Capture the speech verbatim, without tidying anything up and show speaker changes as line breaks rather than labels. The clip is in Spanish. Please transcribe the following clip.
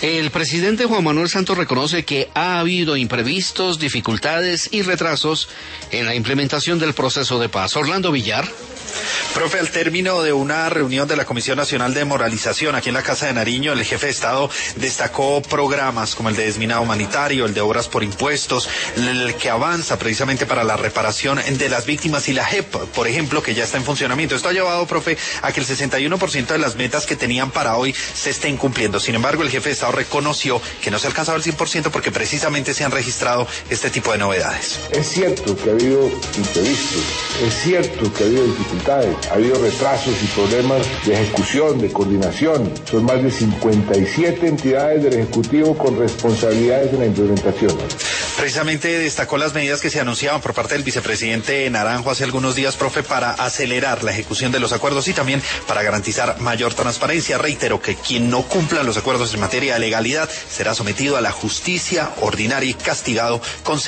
El presidente Juan Manuel Santos reconoce que ha habido imprevistos, dificultades y retrasos en la implementación del proceso de paz. Orlando Villar.
Profe, al término de una reunión de la Comisión Nacional de Moralización aquí en la Casa de Nariño, el jefe de Estado destacó programas como el de desminado humanitario, el de obras por impuestos, el que avanza precisamente para la reparación de las víctimas y la J E P, por ejemplo, que ya está en funcionamiento. Esto ha llevado, profe, a que el sesenta y uno por ciento de las metas que tenían para hoy se estén cumpliendo. Sin embargo, el jefe de Estado reconoció que no se ha alcanzado el cien por ciento porque precisamente se han registrado este tipo de novedades.
Es cierto que ha habido imprevistos, es cierto que ha habido dificultades, ha habido retrasos y problemas de ejecución, de coordinación. Son más de cincuenta y siete entidades del Ejecutivo con responsabilidades en la implementación.
Precisamente destacó las medidas que se anunciaban por parte del vicepresidente Naranjo hace algunos días, profe, para acelerar la ejecución de los acuerdos y también para garantizar mayor transparencia. Reitero que quien no cumpla los acuerdos en materia de legalidad será sometido a la justicia ordinaria y castigado con